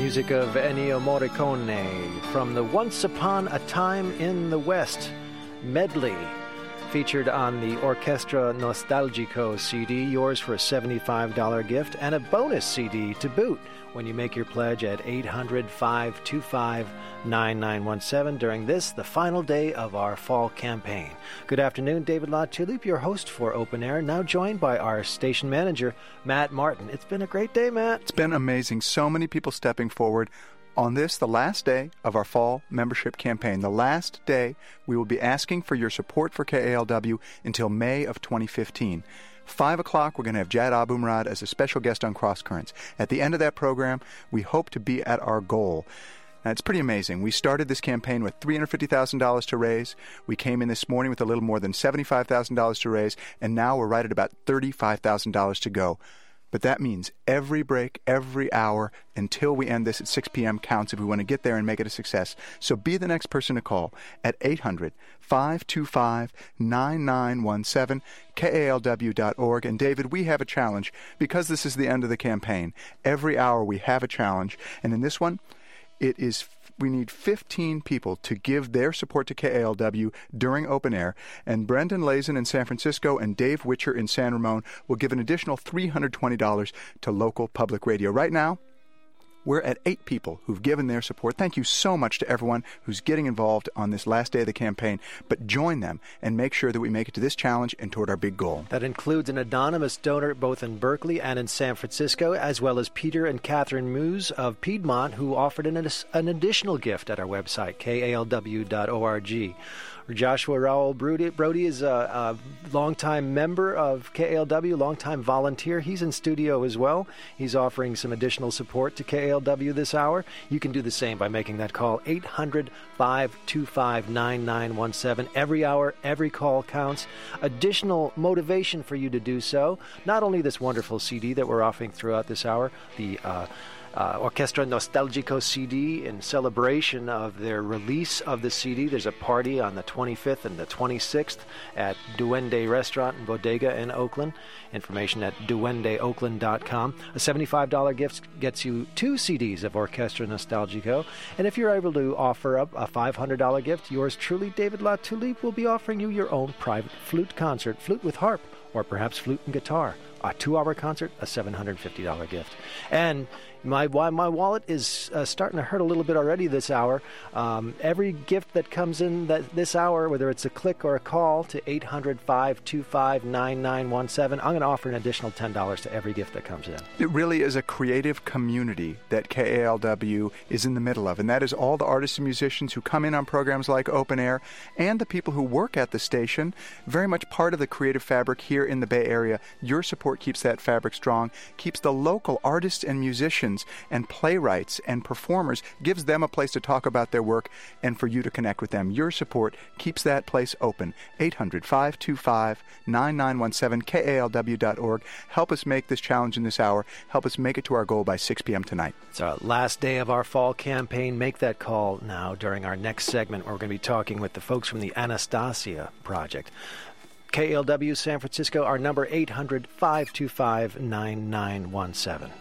music of Ennio Morricone from the Once Upon a Time in the West medley, featured on the Orchestra Nostalgico C D, yours for a seventy-five dollars gift, and a bonus C D to boot when you make your pledge at eight hundred, five two five, nine nine one seven during this, the final day of our fall campaign. Good afternoon, David LaTulippe, your host for Open Air, now joined by our station manager, Matt Martin. It's been a great day, Matt. It's been amazing. So many people stepping forward. On this, the last day of our fall membership campaign, the last day we will be asking for your support for K A L W until May of twenty fifteen. Five o'clock, we're going to have Jad Abumrad as a special guest on Cross Currents. At the end of that program, we hope to be at our goal. Now, it's pretty amazing. We started this campaign with three hundred fifty thousand dollars to raise. We came in this morning with a little more than seventy-five thousand dollars to raise, and now we're right at about thirty-five thousand dollars to go. But that means every break, every hour, until we end this at six p.m. counts if we want to get there and make it a success. So be the next person to call at eight hundred, five two five, nine nine one seven, K A L W dot org. And David, we have a challenge. Because this is the end of the campaign, every hour we have a challenge. And in this one, it is we need fifteen people to give their support to K A L W during Open Air, and Brendan Lazen in San Francisco and Dave Witcher in San Ramon will give an additional three hundred twenty dollars to local public radio. Right now, we're at eight people who've given their support. Thank you so much to everyone who's getting involved on this last day of the campaign. But join them and make sure that we make it to this challenge and toward our big goal. That includes an anonymous donor both in Berkeley and in San Francisco, as well as Peter and Catherine Moose of Piedmont, who offered an, an additional gift at our website, K A L W dot org. Joshua Raul Brody, Brody is a, a longtime member of K A L W, longtime volunteer. He's in studio as well. He's offering some additional support to K A L W this hour. You can do the same by making that call, eight hundred, five two five, nine nine one seven. Every hour, every call counts. Additional motivation for you to do so. Not only this wonderful C D that we're offering throughout this hour, the uh, Uh, Orchestra Nostalgico C D, in celebration of their release of the C D. There's a party on the twenty-fifth and the twenty-sixth at Duende Restaurant and Bodega in Oakland. Information at duende oakland dot com. A seventy-five dollars gift gets you two C Ds of Orchestra Nostalgico. And if you're able to offer up a five hundred dollars gift, yours truly, David LaTulippe, will be offering you your own private flute concert, flute with harp, or perhaps flute and guitar. A two-hour concert, a seven hundred fifty dollars gift. And my my wallet is uh, starting to hurt a little bit already this hour. Um, every gift that comes in that this hour, whether it's a click or a call to eight hundred, five two five, nine nine one seven, I'm going to offer an additional ten dollars to every gift that comes in. It really is a creative community that K A L W is in the middle of, and that is all the artists and musicians who come in on programs like Open Air and the people who work at the station, very much part of the creative fabric here in the Bay Area. Your support keeps that fabric strong, keeps the local artists and musicians and playwrights and performers, gives them a place to talk about their work and for you to connect with them. Your support keeps that place open. eight hundred, five two five, nine nine one seven, K A L W dot org. Help us make this challenge in this hour. Help us make it to our goal by six p.m. tonight. It's our last day of our fall campaign. Make that call now during our next segment, where we're going to be talking with the folks from the Anastasia Project. K A L W San Francisco, our number eight hundred, five two five, nine nine one seven.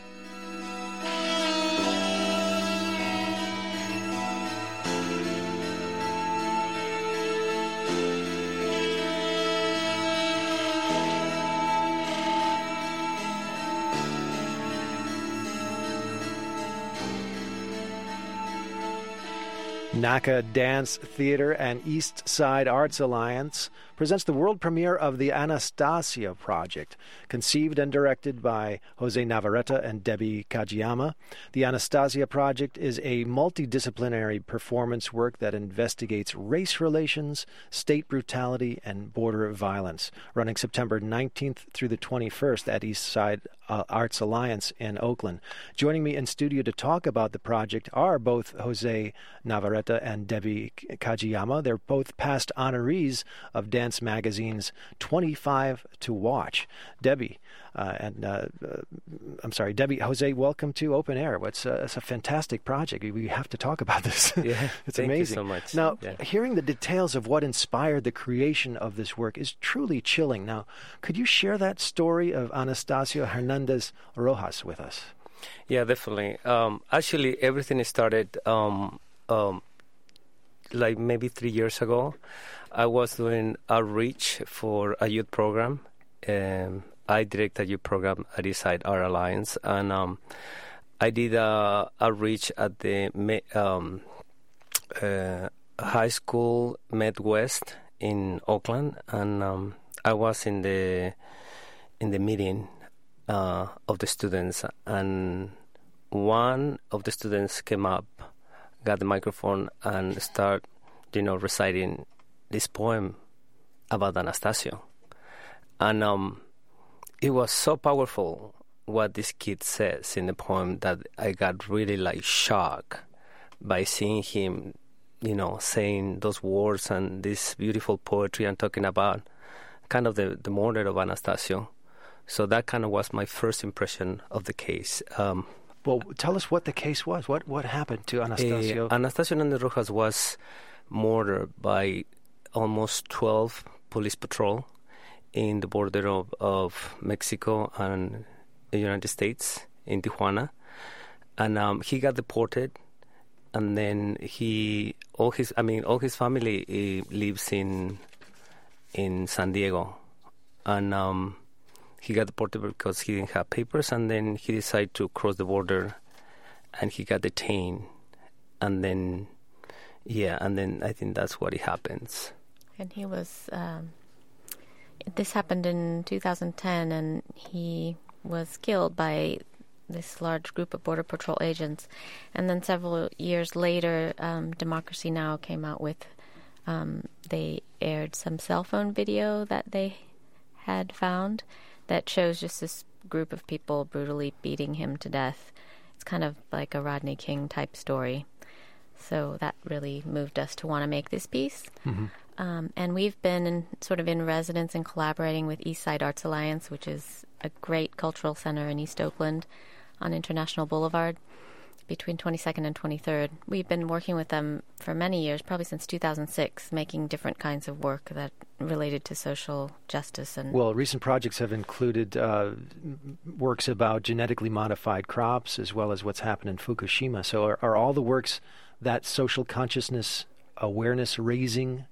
NACA Dance Theater and East Side Arts Alliance presents the world premiere of the Anastasia Project, conceived and directed by Jose Navarrete and Debbie Kajiyama. The Anastasia Project is a multidisciplinary performance work that investigates race relations, state brutality, and border violence, running September nineteenth through the twenty-first at East Side uh, Arts Alliance in Oakland. Joining me in studio to talk about the project are both Jose Navarrete and Debbie Kajiyama. They're both past honorees of Dance Magazine's twenty-five to Watch. Debbie, uh, and uh, uh, I'm sorry, Debbie, Jose, welcome to Open Air. It's a, it's a fantastic project. We have to talk about this. Yeah, it's thank amazing. you so much. Now, yeah. hearing the details of what inspired the creation of this work is truly chilling. Now, could you share that story of Anastasia Hernandez Rojas with us? Yeah, definitely. Um, actually, everything started um, um, like maybe three years ago. I was doing outreach for a youth program. Um, I direct a youth program at Eastside Art Alliance, and um, I did a outreach at the um, uh, high school Midwest in Oakland, and um, I was in the in the meeting uh, of the students, and one of the students came up, got the microphone, and started, you know, reciting this poem about Anastasio, and um, it was so powerful what this kid says in the poem that I got really like shocked by seeing him, you know, saying those words and this beautiful poetry and talking about kind of the, the murder of Anastasio. So that kind of was my first impression of the case. Um, well, tell us what the case was. What what happened to Anastasio? Uh, Anastasio Hernandez Rojas was murdered by almost twelve police patrol in the border of, of Mexico and the United States in Tijuana. And um, he got deported. And then he, all his, I mean, all his family uh, lives in in San Diego, and um, he got deported because he didn't have papers. And then he decided to cross the border, and he got detained. And then, yeah, and then I think that's what it happens. And he was. Um, this happened in two thousand ten, and he was killed by this large group of Border Patrol agents. And then several years later, um, Democracy Now! Came out with, um, they aired some cell phone video that they had found that shows just this group of people brutally beating him to death. It's kind of like a Rodney King type story. So that really moved us to want to make this piece. Mm-hmm. Um, and we've been in, sort of in residence and collaborating with Eastside Arts Alliance, which is a great cultural center in East Oakland on International Boulevard between twenty-second and twenty-third. We've been working with them for many years, probably since two thousand six, making different kinds of work that related to social justice. And well, recent projects have included uh, works about genetically modified crops as well as what's happened in Fukushima. So are, are all the works that social consciousness awareness raising?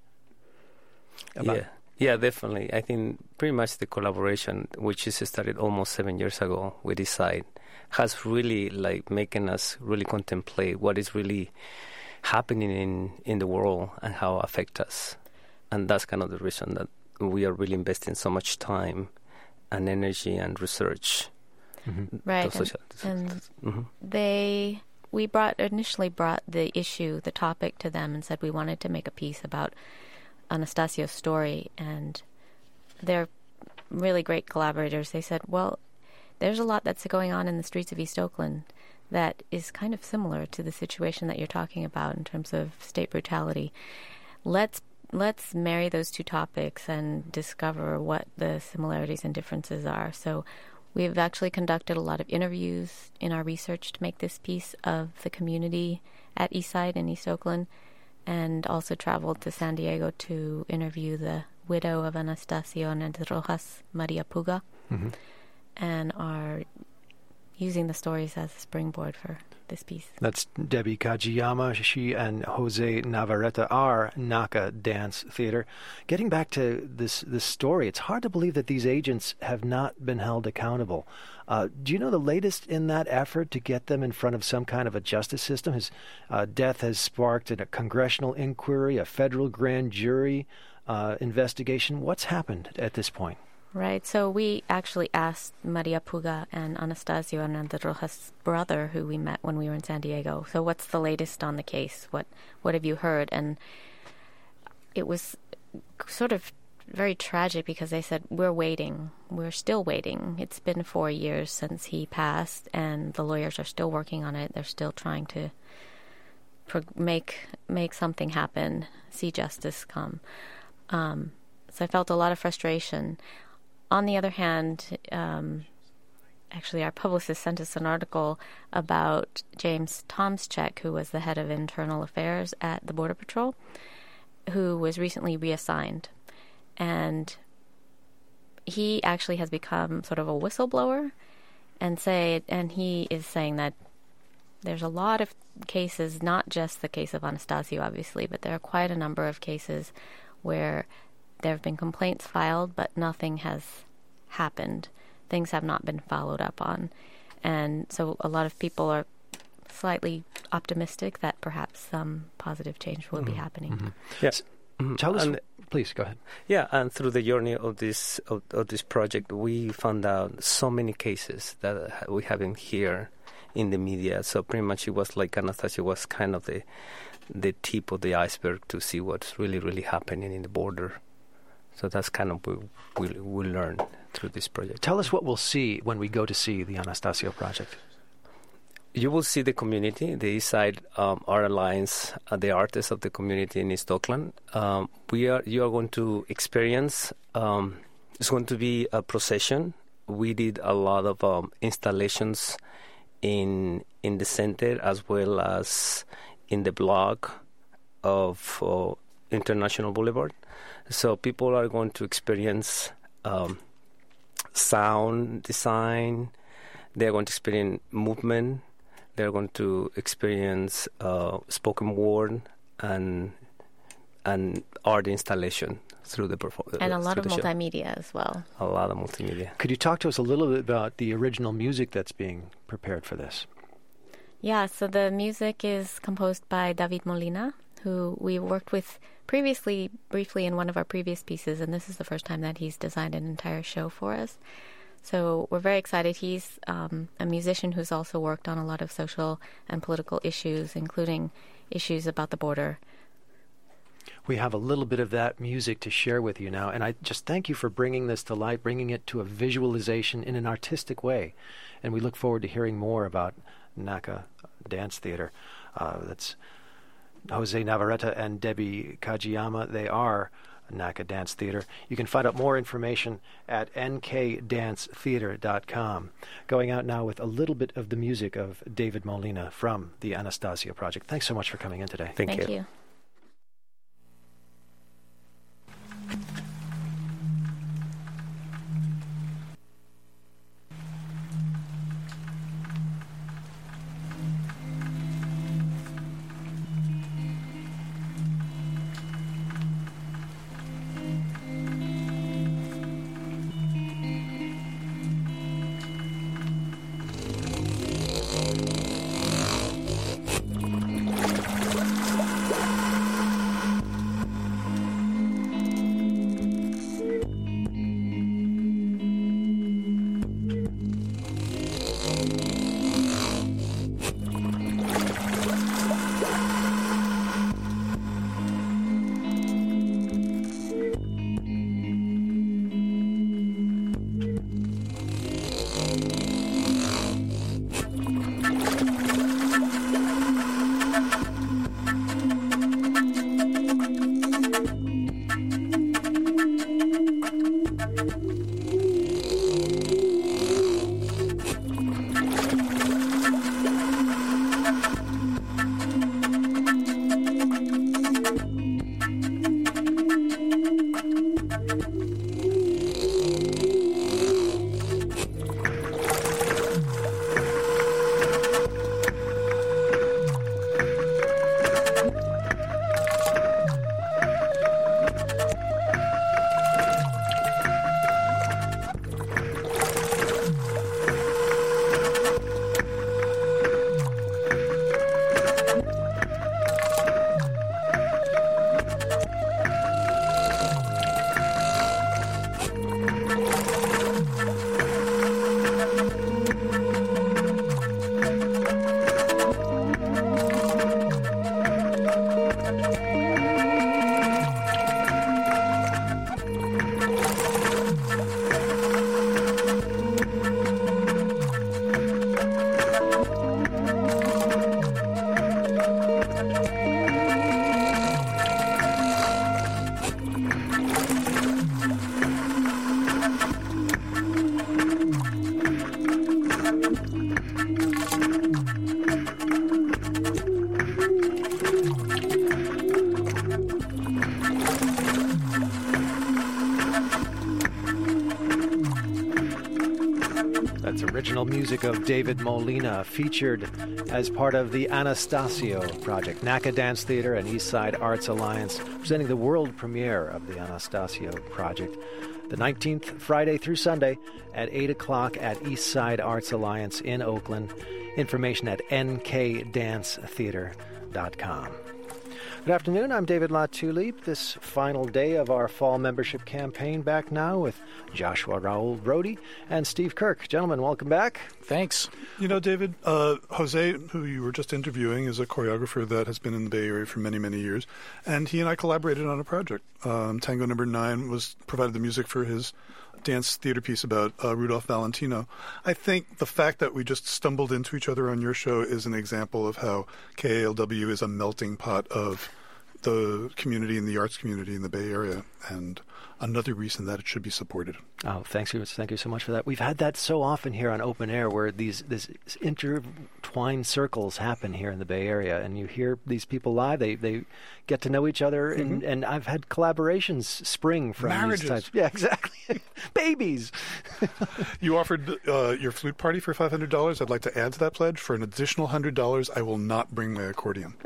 About? Yeah, yeah, definitely. I think pretty much the collaboration, which is started almost seven years ago with Eastside, has really like making us really contemplate what is really happening in, in the world and how it affects us. And that's kind of the reason that we are really investing so much time and energy and research. Mm-hmm. Right. Social, and mm-hmm. they, we brought initially brought the issue, the topic to them and said we wanted to make a piece about Anastasio's story, and they're really great collaborators. They said, well, there's a lot that's going on in the streets of East Oakland that is kind of similar to the situation that you're talking about in terms of state brutality. Let's let's marry those two topics and discover what the similarities and differences are. So we've actually conducted a lot of interviews in our research to make this piece of the community at Eastside in East Oakland, and also traveled to San Diego to interview the widow of Anastasio Hernandez Rojas, Maria Puga, mm-hmm. and are using the stories as a springboard for this piece. That's Debbie Kajiyama. She and Jose Navarrete are Naka Dance Theater. Getting back to this this story, it's hard to believe that these agents have not been held accountable. Uh, do you know the latest in that effort to get them in front of some kind of a justice system? His uh, death has sparked a congressional inquiry, a federal grand jury uh, investigation. What's happened at this point? Right. So we actually asked Maria Puga and Anastasio Hernandez Rojas' brother, who we met when we were in San Diego. So what's the latest on the case? What what have you heard? And it was sort of very tragic because they said, we're waiting. We're still waiting. It's been four years since he passed, and the lawyers are still working on it. They're still trying to pro- make make something happen, see justice come. Um, so I felt a lot of frustration. On the other hand, um, actually our publicist sent us an article about James Tomczyk, who was the head of internal affairs at the Border Patrol, who was recently reassigned. And he actually has become sort of a whistleblower, and say, and he is saying that there's a lot of cases, not just the case of Anastasio, obviously, but there are quite a number of cases where there have been complaints filed, but nothing has happened. Things have not been followed up on. And so a lot of people are slightly optimistic that perhaps some positive change will mm-hmm. be happening. Mm-hmm. Yes. Mm-hmm. Tell us, and, please, go ahead. Yeah, and through the journey of this of, of this project, we found out so many cases that we haven't here in the media. So pretty much it was like Anastasia was kind of the the tip of the iceberg to see what's really, really happening in the border. So that's kind of what we we we'll learn through this project. Tell us what we'll see when we go to see the Anastasio project. You will see the community, the East Side um, Art Alliance, uh, the artists of the community in East Oakland. Um, we are you are going to experience. Um, it's going to be a procession. We did a lot of um, installations in in the center as well as in the block of uh, International Boulevard. So people are going to experience um, sound design. They're going to experience movement. They're going to experience uh, spoken word and and art installation through the performance. And a lot of multimedia as well. A lot of multimedia. Could you talk to us a little bit about the original music that's being prepared for this? Yeah, so the music is composed by David Molina, who we worked with previously, briefly in one of our previous pieces, and this is the first time that he's designed an entire show for us. So we're very excited. He's um, a musician who's also worked on a lot of social and political issues, including issues about the border. We have a little bit of that music to share with you now, and I just thank you for bringing this to light, bringing it to a visualization in an artistic way. And we look forward to hearing more about NACA Dance Theater. Uh, that's Jose Navarrete and Debbie Kajiyama. They are NACA Dance Theater. You can find out more information at n k dance theater dot com. Going out now with a little bit of the music of David Molina from the Anastasia Project. Thanks so much for coming in today. Thank, Thank you. you. original music of David Molina, featured as part of the Anastasio project. N A C A Dance Theater and Eastside Arts Alliance presenting the world premiere of the Anastasio project. The nineteenth, Friday through Sunday at eight o'clock at Eastside Arts Alliance in Oakland. Information at n k dance theater dot com. Good afternoon, I'm David LaTulippe. This final day of our fall membership campaign, back now with Joshua Raul Brody and Steve Kirk. Gentlemen, welcome back. Thanks. You know, David, uh, Jose, who you were just interviewing, is a choreographer that has been in the Bay Area for many, many years, and he and I collaborated on a project. Um, Tango Number Nine was provided the music for his dance theater piece about uh, Rudolph Valentino. I think the fact that we just stumbled into each other on your show is an example of how K A L W is a melting pot of the community and the arts community in the Bay Area, and another reason that it should be supported. Oh, thanks you, thank you so much for that. We've had that so often here on Open Air, where these these intertwined circles happen here in the Bay Area, and you hear these people live. They they get to know each other, mm-hmm. and, and I've had collaborations spring from marriages. These types. Yeah, exactly. Babies. You offered uh, your flute party for five hundred dollars. I'd like to add to that pledge. For an additional one hundred dollars, I will not bring my accordion.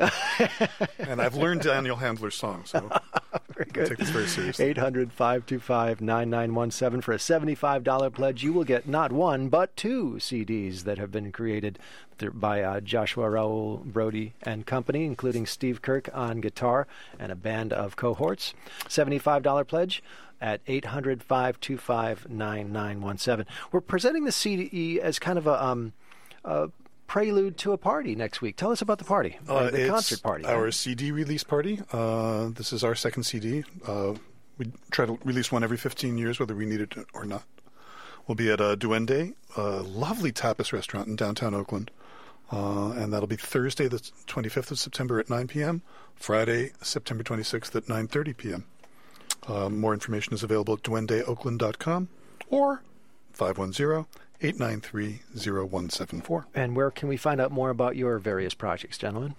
And I've learned Daniel Handler's song, so very good. I take this very seriously. eight hundred, five two five, nine nine one seven. For a seventy-five dollars pledge, you will get not one, but two C Ds that have been created th- by uh, Joshua Raul Brody and company, including Steve Kirk on guitar and a band of cohorts. seventy-five dollars pledge at eight hundred, five two five, nine nine one seven. We're presenting the C D as kind of a, um, a prelude to a party next week. Tell us about the party, uh, the it's concert party. Our right? C D release party. Uh, this is our second C D. Uh, we try to release one every fifteen years, whether we need it or not. We'll be at uh, Duende, a lovely tapas restaurant in downtown Oakland. Uh, and that'll be Thursday, the twenty-fifth of September at nine p.m., Friday, September twenty-sixth at nine thirty p.m. Uh, more information is available at duende oakland dot com or five one zero, eight nine three, zero one seven four. And where can we find out more about your various projects, gentlemen?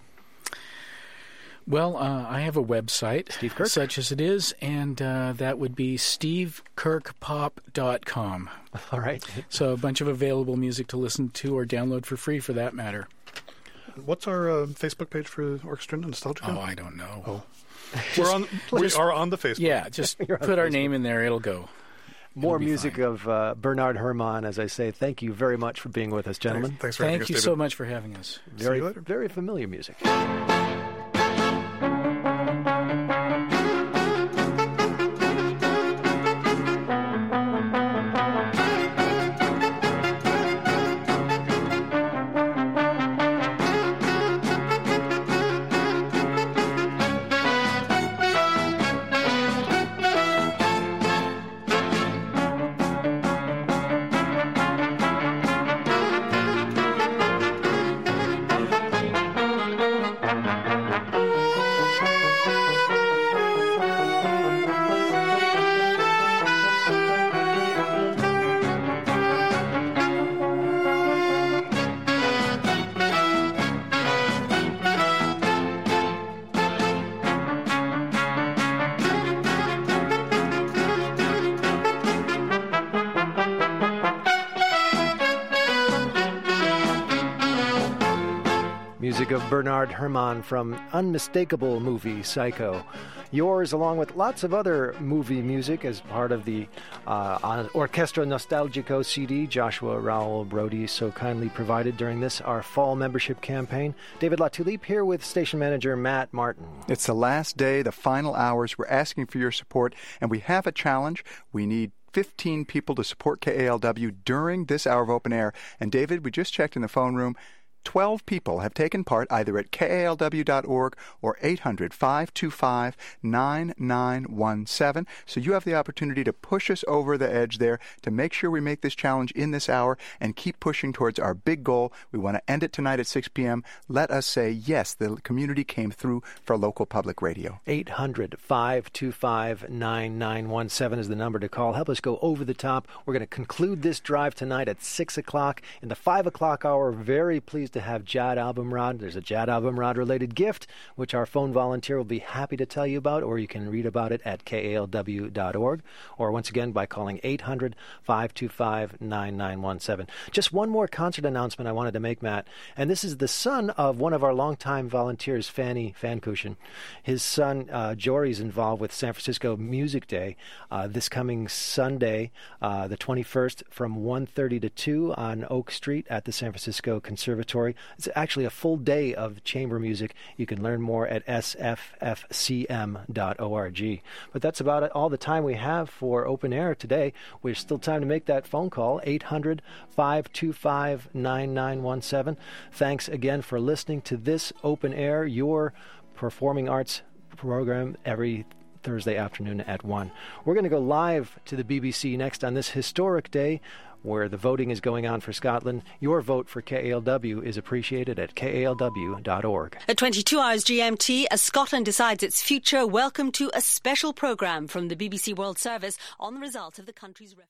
Well, uh, I have a website, Steve Kirk? such as it is, and uh, that would be steve kirk pop dot com. All right. So a bunch of available music to listen to or download for free, for that matter. What's our uh, Facebook page for Orchestra Nostalgica? Oh, I don't know. Oh. We're on, we just- are on the Facebook. Yeah, just put our name in there. It'll go. More It'll be music fine. of uh, Bernard Herrmann, as I say. Thank you very much for being with us, gentlemen. Thanks, thanks for having Thank us, you David. so much for having us. Very, you later. very familiar music. Music of Bernard Herrmann from unmistakable movie Psycho. Yours, along with lots of other movie music, as part of the uh, Orchestra Nostalgico C D Joshua Raul Brody so kindly provided during this, our fall membership campaign. David LaTulippe here with station manager Matt Martin. It's the last day, the final hours. We're asking for your support, and we have a challenge. We need fifteen people to support K A L W during this hour of open air. And David, we just checked in the phone room. Twelve people have taken part either at K A L W dot org or eight hundred, five two five, nine nine one seven. So you have the opportunity to push us over the edge there to make sure we make this challenge in this hour and keep pushing towards our big goal. We want to end it tonight at six p.m. Let us say, yes, the community came through for local public radio. eight hundred, five two five, nine nine one seven is the number to call. Help us go over the top. We're going to conclude this drive tonight at six o'clock. In the five o'clock hour, very pleased pleased to have Jad Abumrad. There's a Jad Abumrad related gift, which our phone volunteer will be happy to tell you about, or you can read about it at K A L W dot org, or once again by calling eight hundred, five two five, nine nine one seven. Just one more concert announcement I wanted to make, Matt, and this is the son of one of our longtime volunteers, Fanny Fankushin. His son, uh, Jory's involved with San Francisco Music Day uh, this coming Sunday, uh, the twenty-first, from one thirty to two on Oak Street at the San Francisco Conservatory. It's actually a full day of chamber music. You can learn more at S F F C M dot org. But that's about it, all the time we have for Open Air today. There's still time to make that phone call, eight hundred, five two five, nine nine one seven. Thanks again for listening to this Open Air, your performing arts program every Thursday afternoon at one. We're going to go live to the B B C next on this historic day where the voting is going on for Scotland. Your vote for K A L W is appreciated at K A L W dot org. At twenty-two hours G M T, as Scotland decides its future, welcome to a special programme from the B B C World Service on the result of the country's referendum.